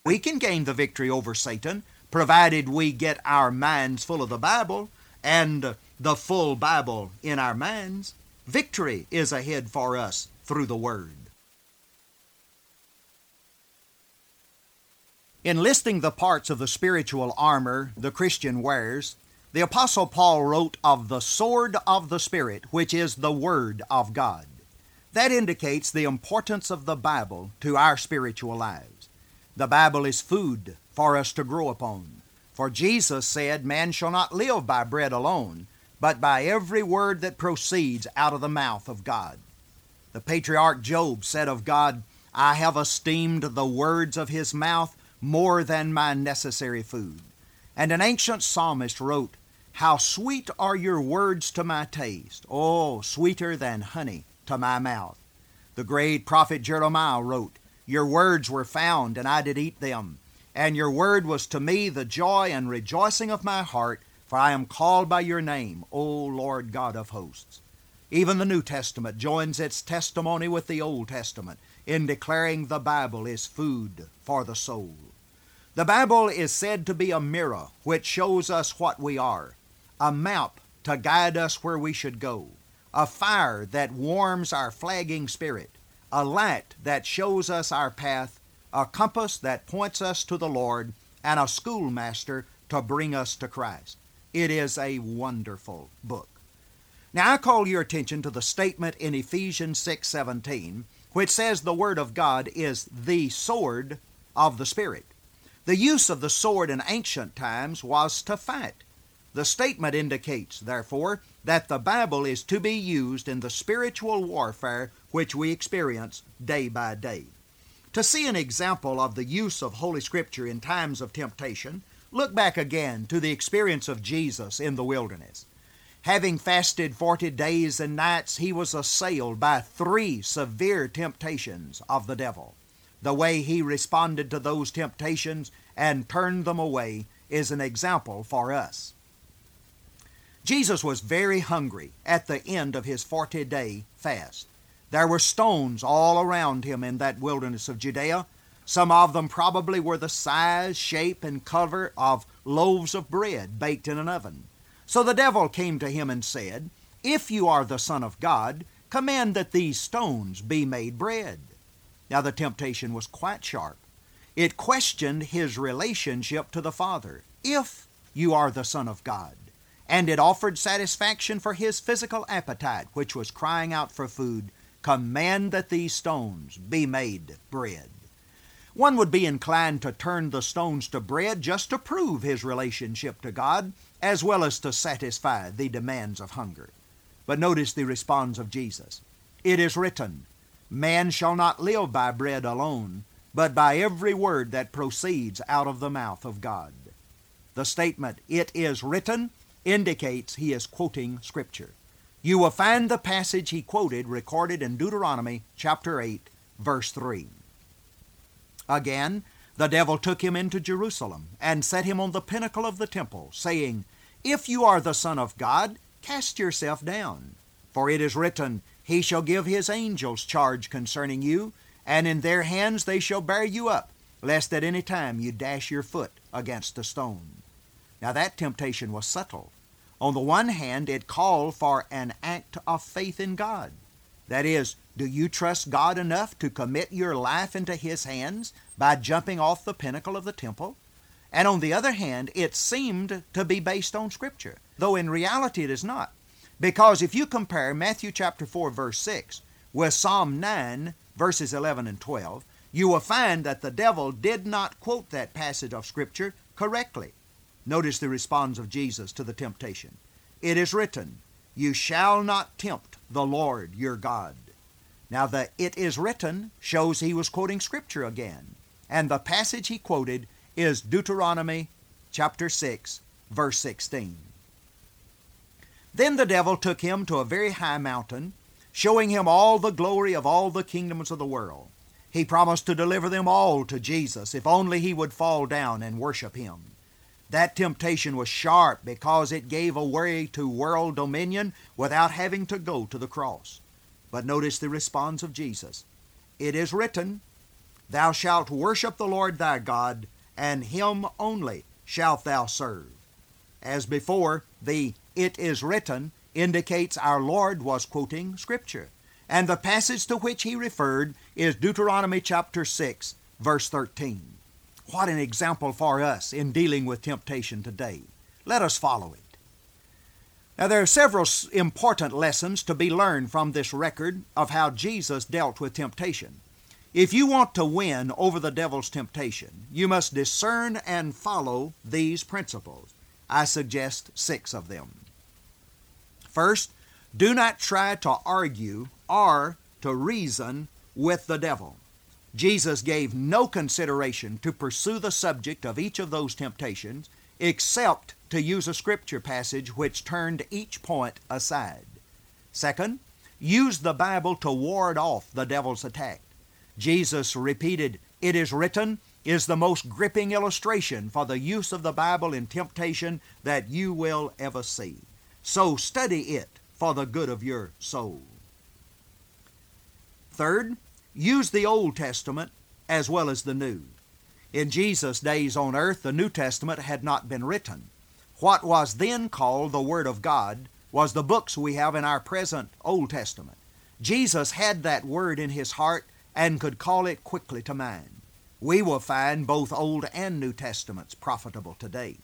We can gain the victory over Satan, provided we get our minds full of the Bible and the full Bible in our minds. Victory is ahead for us through the Word. In listing the parts of the spiritual armor the Christian wears, the Apostle Paul wrote of the sword of the Spirit, which is the Word of God. That indicates the importance of the Bible to our spiritual lives. The Bible is food for us to grow upon. For Jesus said, "Man shall not live by bread alone, but by every word that proceeds out of the mouth of God." The patriarch Job said of God, "I have esteemed the words of his mouth more than my necessary food." And an ancient psalmist wrote, "How sweet are your words to my taste, oh, sweeter than honey to my mouth." The great prophet Jeremiah wrote, "Your words were found, and I did eat them. And your word was to me the joy and rejoicing of my heart, for I am called by your name, O Lord God of hosts." Even the New Testament joins its testimony with the Old Testament in declaring the Bible is food for the soul. The Bible is said to be a mirror which shows us what we are, a map to guide us where we should go, a fire that warms our flagging spirit, a light that shows us our path, a compass that points us to the Lord, and a schoolmaster to bring us to Christ. It is a wonderful book. Now I call your attention to the statement in Ephesians 6:17, which says the Word of God is the sword of the Spirit. The use of the sword in ancient times was to fight. The statement indicates, therefore, that the Bible is to be used in the spiritual warfare which we experience day by day. To see an example of the use of Holy Scripture in times of temptation, look back again to the experience of Jesus in the wilderness. Having fasted 40 days and nights, he was assailed by 3 severe temptations of the devil. The way he responded to those temptations and turned them away is an example for us. Jesus was very hungry at the end of his 40-day fast. There were stones all around him in that wilderness of Judea. Some of them probably were the size, shape, and color of loaves of bread baked in an oven. So the devil came to him and said, "If you are the Son of God, command that these stones be made bread." Now the temptation was quite sharp. It questioned his relationship to the Father. If you are the Son of God. And it offered satisfaction for his physical appetite, which was crying out for food. Command that these stones be made bread. One would be inclined to turn the stones to bread just to prove his relationship to God, as well as to satisfy the demands of hunger. But notice the response of Jesus. It is written, "Man shall not live by bread alone, but by every word that proceeds out of the mouth of God." The statement, "It is written," indicates he is quoting Scripture. You will find the passage he quoted recorded in Deuteronomy chapter 8, verse 3. Again, the devil took him into Jerusalem and set him on the pinnacle of the temple, saying, "If you are the Son of God, cast yourself down. For it is written, He shall give His angels charge concerning you, and in their hands they shall bear you up, lest at any time you dash your foot against a stone." Now that temptation was subtle. On the one hand, it called for an act of faith in God. That is, do you trust God enough to commit your life into His hands by jumping off the pinnacle of the temple? And on the other hand, it seemed to be based on Scripture, though in reality it is not. Because if you compare Matthew chapter 4, verse 6 with Psalm 9, verses 11 and 12, you will find that the devil did not quote that passage of Scripture correctly. Notice the response of Jesus to the temptation. It is written, "You shall not tempt the Lord your God." Now the "it is written" shows he was quoting Scripture again. And the passage he quoted is Deuteronomy chapter 6, verse 16. Then the devil took him to a very high mountain, showing him all the glory of all the kingdoms of the world. He promised to deliver them all to Jesus if only he would fall down and worship Him. That temptation was sharp because it gave away to world dominion without having to go to the cross. But notice the response of Jesus. It is written, Thou shalt worship the Lord thy God, and him only shalt thou serve. As before, the "it is written" indicates our Lord was quoting Scripture, and the passage to which he referred is Deuteronomy chapter 6, verse 13. What an example for us in dealing with temptation today. Let us follow it. Now, there are several important lessons to be learned from this record of how Jesus dealt with temptation. If you want to win over the devil's temptation, you must discern and follow these principles. I suggest 6 of them. First, do not try to argue or to reason with the devil. Jesus gave no consideration to pursue the subject of each of those temptations except to use a Scripture passage which turned each point aside. Second, use the Bible to ward off the devil's attack. Jesus repeated, "It is written," is the most gripping illustration for the use of the Bible in temptation that you will ever see. So study it for the good of your soul. Third, use the Old Testament as well as the New. In Jesus' days on earth, the New Testament had not been written. What was then called the Word of God was the books we have in our present Old Testament. Jesus had that Word in His heart and could call it quickly to mind. We will find both Old and New Testaments profitable today.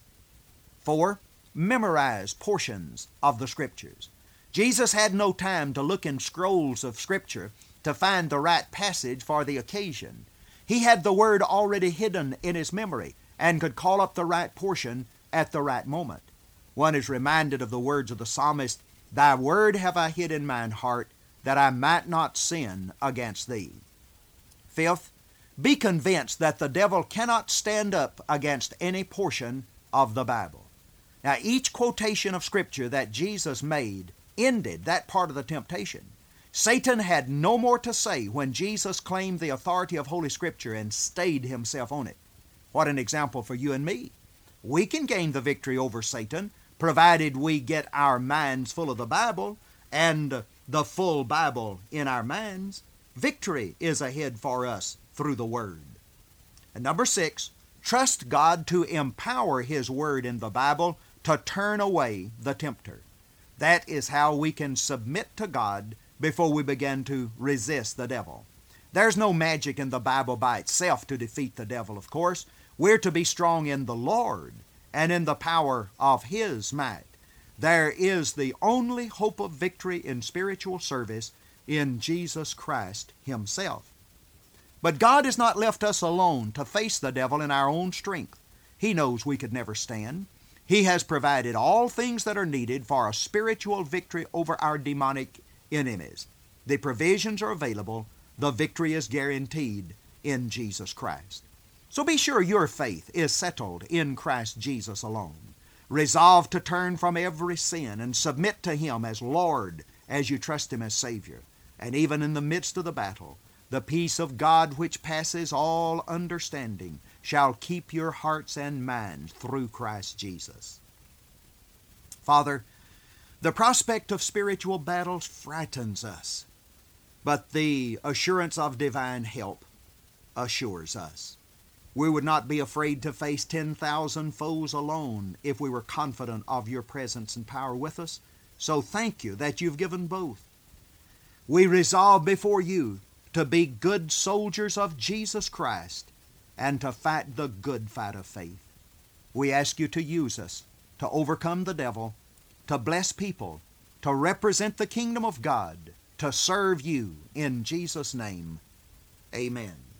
4. Memorize portions of the Scriptures. Jesus had no time to look in scrolls of Scripture to find the right passage for the occasion. He had the Word already hidden in his memory and could call up the right portion at the right moment. One is reminded of the words of the psalmist, "Thy word have I hid in mine heart, that I might not sin against thee." Fifth, be convinced that the devil cannot stand up against any portion of the Bible. Now, each quotation of Scripture that Jesus made ended that part of the temptation. Satan had no more to say when Jesus claimed the authority of Holy Scripture and stayed himself on it. What an example for you and me. We can gain the victory over Satan, provided we get our minds full of the Bible and the full Bible in our minds. Victory is ahead for us through the Word. And number 6, trust God to empower His Word in the Bible to turn away the tempter. That is how we can submit to God before we begin to resist the devil. There's no magic in the Bible by itself to defeat the devil, of course. We're to be strong in the Lord and in the power of His might. There is the only hope of victory in spiritual service in Jesus Christ Himself. But God has not left us alone to face the devil in our own strength. He knows we could never stand. He has provided all things that are needed for a spiritual victory over our demonic enemies. The provisions are available. The victory is guaranteed in Jesus Christ. So be sure your faith is settled in Christ Jesus alone. Resolve to turn from every sin and submit to Him as Lord as you trust Him as Savior. And even in the midst of the battle, the peace of God which passes all understanding shall keep your hearts and minds through Christ Jesus. Father, the prospect of spiritual battles frightens us, but the assurance of divine help assures us. We would not be afraid to face 10,000 foes alone if we were confident of your presence and power with us. So thank you that you've given both. We resolve before you to be good soldiers of Jesus Christ and to fight the good fight of faith. We ask you to use us to overcome the devil, to bless people, to represent the kingdom of God, to serve you in Jesus' name. Amen.